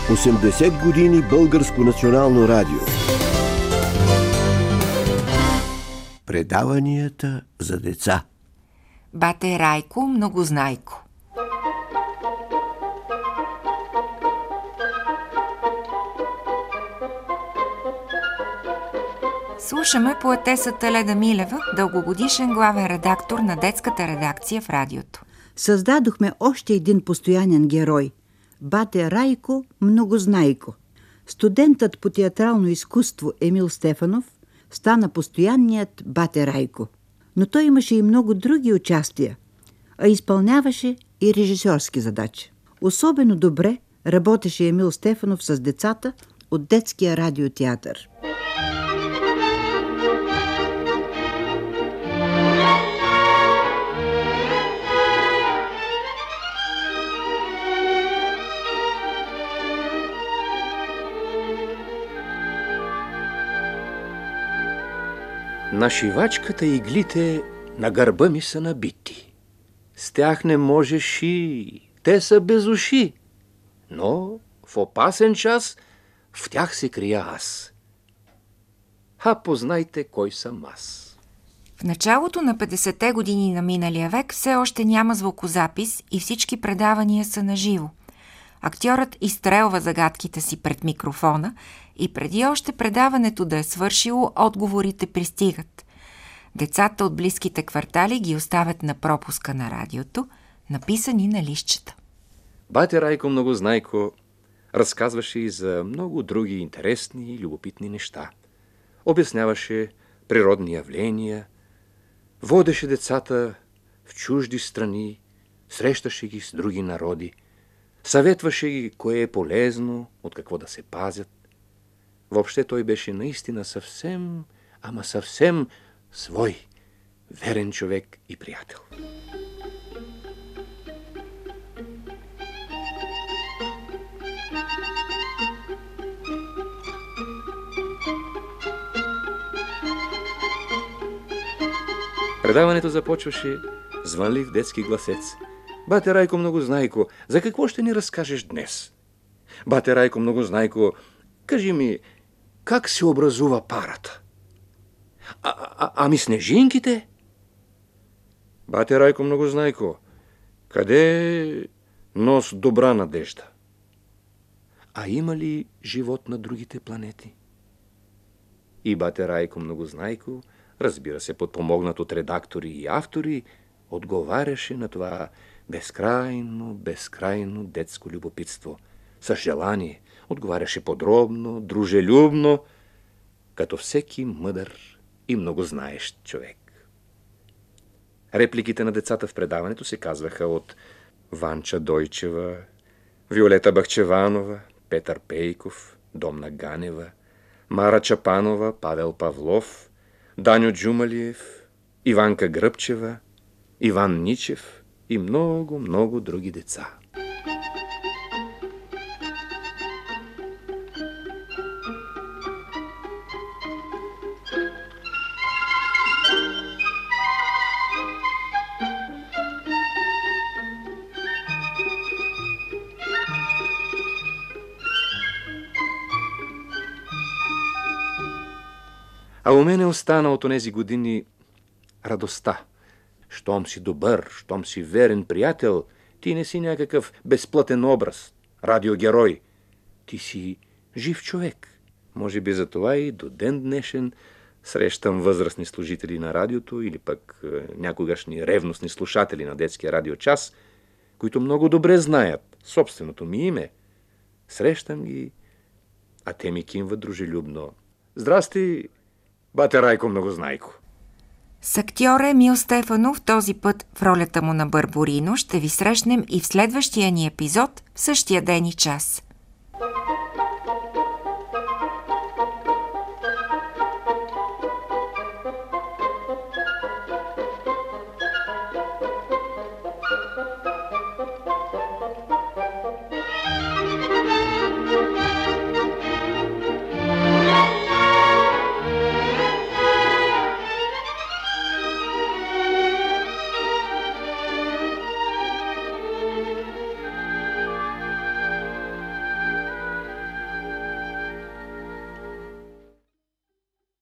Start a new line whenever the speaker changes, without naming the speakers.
80 години Българско национално радио. Предаванията за деца.
Бате Райко Многознайко. Слушаме поетесата Леда Милева, дългогодишен главен редактор на детската редакция в радиото.
Създадохме още един постоянен герой – Бате Райко Многознайко. Студентът по театрално изкуство Емил Стефанов стана постоянният Бате Райко. Но той имаше и много други участия, а изпълняваше и режисьорски задачи. Особено добре работеше Емил Стефанов с децата от детския радиотеатър.
На шивачката иглите на гърба ми са набити. С тях не може ши, те са без уши. Но в опасен час в тях се крия аз. Познайте кой съм аз.
В началото на 50-те години на миналия век все още няма звукозапис и всички предавания са наживо. Актьорът изстрелва загадките си пред микрофона и преди още предаването да е свършило, отговорите пристигат. Децата от близките квартали ги оставят на пропуска на радиото, написани на листчета.
Бате Райко Многознайко разказваше и за много други интересни и любопитни неща. Обясняваше природни явления, водеше децата в чужди страни, срещаше ги с други народи, съветваше ги кое е полезно, от какво да се пазят. Въобще той беше наистина съвсем, ама съвсем свой, верен човек и приятел. Предаването започваше звънлив детски гласец. Бате Райко Многознайко, за какво ще ни разкажеш днес? Бате Райко Многознайко, кажи ми, как се образува парата? Ами снежинките? Бате Райко Многознайко, къде е нос добра надежда? А има ли живот на другите планети? И Бате Райко Многознайко, разбира се, подпомогнат от редактори и автори, отговаряше на това безкрайно детско любопитство. С желание отговаряше подробно, дружелюбно, като всеки мъдър и многознаещ човек. Репликите на децата в предаването се казваха от Ванча Дойчева, Виолета Бахчеванова, Петър Пейков, Домна Ганева, Мара Чапанова, Павел Павлов, Даню Джумалиев, Иванка Гръбчева, Иван Ничев и много други деца. А у мене остана от онези години радостта. Щом си добър, щом си верен приятел, ти не си някакъв безплътен образ, радиогерой. Ти си жив човек. Може би за това и до ден днешен срещам възрастни служители на радиото или пък някогашни ревностни слушатели на детския радиочас, които много добре знаят собственото ми име. Срещам ги, а те ми кимват дружелюбно. Здрасти, Бате Райко Многознайко.
С актьор Емил Стефанов, този път в ролята му на Барборино, ще ви срещнем и в следващия ни епизод в същия ден и час.